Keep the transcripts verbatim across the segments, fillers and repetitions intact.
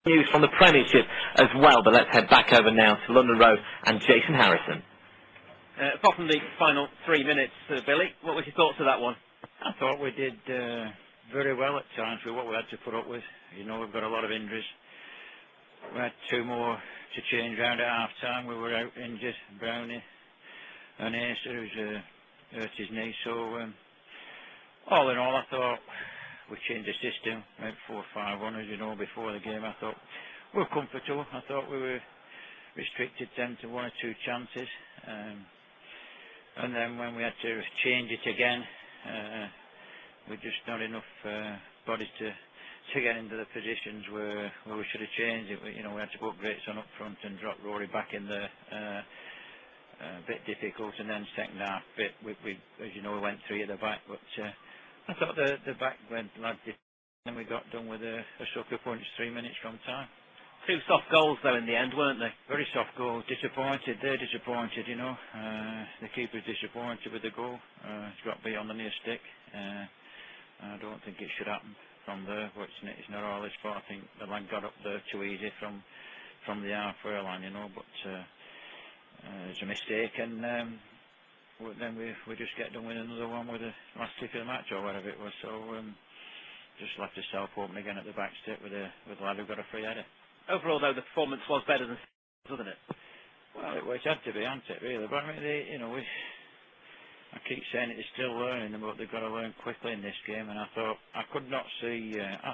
News from the Premiership as well, but let's head back over now to London Road and Jason Harrison. Uh, apart from the final three minutes, uh, Billy, what was your thoughts of that one? I thought we did uh, very well at times with what we had to put up with. You know, we've got a lot of injuries. We had two more to change round at half time. We were out injured, Brownie and Ace, who's uh, hurt his knee. So, um, all in all, I thought we changed the system, went four five one, as you know, before the game. I thought we were comfortable. I thought we were restricted them to one or two chances. Um, and then when we had to change it again, uh, we just not enough uh, bodies to to get into the positions where, where we should have changed it. We, you know, we had to put Grayson up front and drop Rory back in there. Uh, a bit difficult, and then second half bit, we, we, as you know, we went three at the back, but uh, I thought the the back went lad did, and we got done with a, a sucker punch three minutes from time. Two soft goals though in the end, weren't they? Very soft goal. Disappointed. They're disappointed, you know. Uh, the keeper's disappointed with the goal. Uh, it's got to be on the near stick. Uh, I don't think it should happen from there, but it's, it's not all his fault. I think the lad got up there too easy from from the halfway line, you know. But uh, uh, it's a mistake, and um, well, then we we just get done with another one with the last kick of the match or whatever it was. So um, just left the self open again at the back stick with a with a lad who got a free header. Overall, though, the performance was better than, wasn't it? Well, it, well, it had to be, hadn't it, really? But I mean, they, you know, we, I keep saying it, they're still learning, but they've got to learn quickly in this game. And I thought I could not see. Uh, I,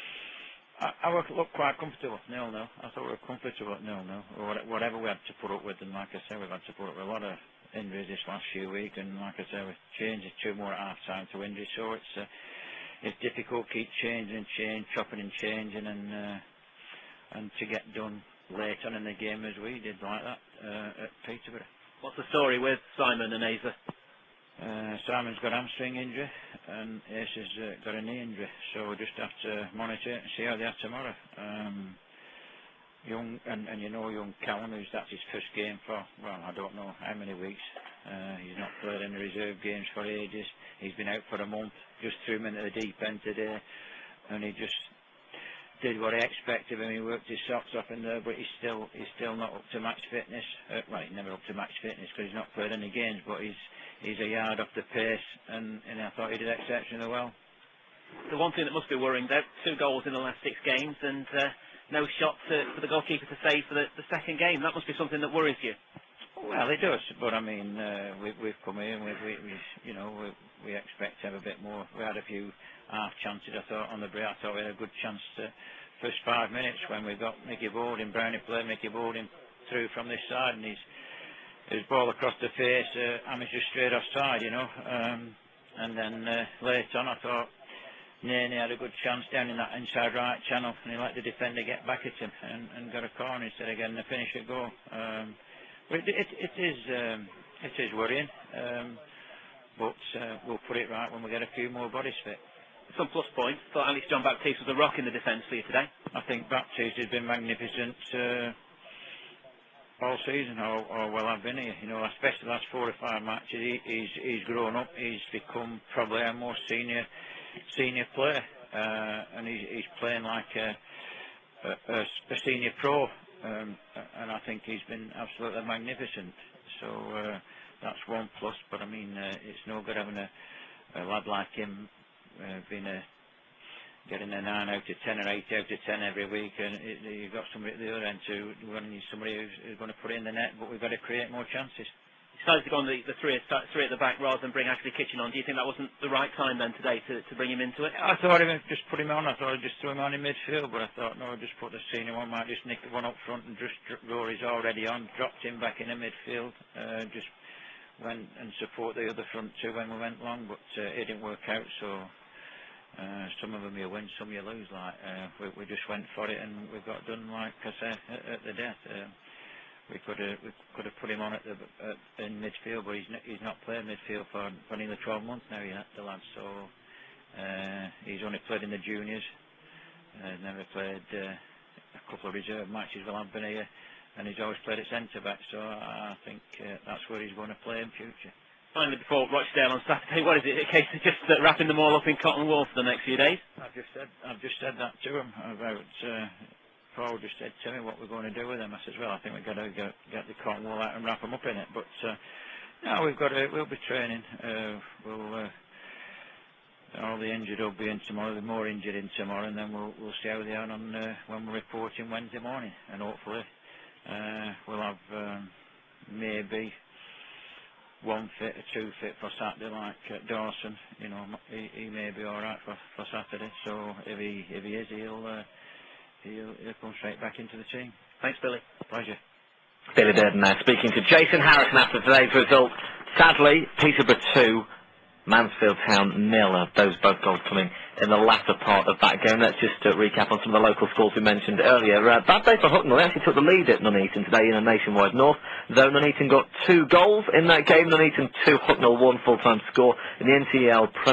I, I looked quite comfortable, nil nil. I thought we were comfortable at nil nil, or whatever we had to put up with. And like I said, we've had to put up with a lot of injuries this last few weeks. And like I said, we've changed it two more at half time to injuries, so it's uh, it's difficult. Keep changing and change, chopping and changing, and. Uh, and to get done late on in the game as we did like that uh, at Peterborough. What's the story with Simon and Asa? Uh, Simon's got a hamstring injury and Ace has uh, got a knee injury, so we'll just have to monitor it and see how they are tomorrow. Um, young and, and you know young Cowan, who's that's his first game for, well, I don't know how many weeks. Uh, he's not played any reserve games for ages. He's been out for a month. Just threw him into the deep end today, and he just did what I expected of him. He worked his socks off in there, but he's still he's still not up to match fitness. Uh, well, he's never up to match fitness because he's not played any games, but he's he's a yard off the pace, and, and I thought he did exceptionally well. The one thing that must be worrying, though, two goals in the last six games and uh, no shot to, for the goalkeeper to save for the, the second game. That must be something that worries you. Well, it does, but I mean, uh, we, we've come in, we, we, we you know, we, we expect to have a bit more. We had a few half chances. I thought on the break, I thought we had a good chance to first five minutes when we got Mickey Balding, Brownie played Mickey Balding through from this side, and his his ball across the face, uh, I mean, just straight offside, you know. Um, and then uh, later on, I thought Naney had a good chance down in that inside right channel, and he let the defender get back at him and, and got a corner instead of getting a finisher goal. Um, but it, it, it is um, it is worrying, um, but uh, we'll put it right when we get a few more bodies fit. Some plus points. Thought at least John Baptiste was a rock in the defence for you today. I think Baptiste has been magnificent uh, all season, or, or well, I've been here. You know, especially the last four or five matches, he, he's he's grown up. He's become probably a more senior senior player, uh, and he's, he's playing like a, a, a senior pro, um, and I think he's been absolutely magnificent. So uh, that's one plus. But I mean, uh, it's no good having a, a lad like him. Uh, being a, getting a nine out of ten or eight out of ten every week, and it, you've got somebody at the other end too. We're going to need somebody who's, who's going to put it in the net, but we've got to create more chances. Decided to go on the, the three, three at the back rather than bring Ashley Kitchen on. Do you think that wasn't the right time then today to, to bring him into it? I thought I'd just put him on. I thought I'd just throw him on in midfield, but I thought no, I'd just put the senior one. Might just nick the one up front and just Rory's already on. Dropped him back in the midfield. Uh, just went and support the other front two when we went long, but uh, it didn't work out. So. Uh, some of them you win, some you lose. Like uh, we, we just went for it, and we got done. Like I say, at, at the death. Uh, we could have we could have put him on at the at, in midfield, but he's not, he's not played midfield for, for nearly twelve months now. Yet the lad, so uh, he's only played in the juniors. Uh, never played uh, a couple of reserve matches while I've been here, and he's always played at centre back. So I think uh, that's where he's going to play in future. Finally, before Rochdale on Saturday, what is it? A case of just uh, wrapping them all up in cotton wool for the next few days? I've just said I've just said that to him about uh, Paul just said to me what we're going to do with them. I said, well, I think we've got to get, get the cotton wool out and wrap them up in it. But uh, no, we've got to, we'll be training. Uh, we'll uh, all the injured will be in tomorrow. The more injured in tomorrow, and then we'll we'll see how they are on uh, when we're reporting Wednesday morning, and hopefully uh, we'll have um, maybe one fit or two fit for Saturday, like uh, Dawson. You know, m- he, he may be all right for, for Saturday. So if he if he is, he'll uh, he'll he'll come straight back into the team. Thanks, Billy. Pleasure. Billy Durden now speaking to Jason Harrison after today's result. Sadly, Peterborough two, Mansfield Town nil. Uh, those both goals coming in the latter part of that game. Let's just uh, recap on some of the local scores we mentioned earlier. Uh, bad day for Hucknall. They actually took the lead at Nuneaton today in a nationwide north, though Nuneaton got two goals in that game. Nuneaton two, Hucknall one full-time score in the N T L Premier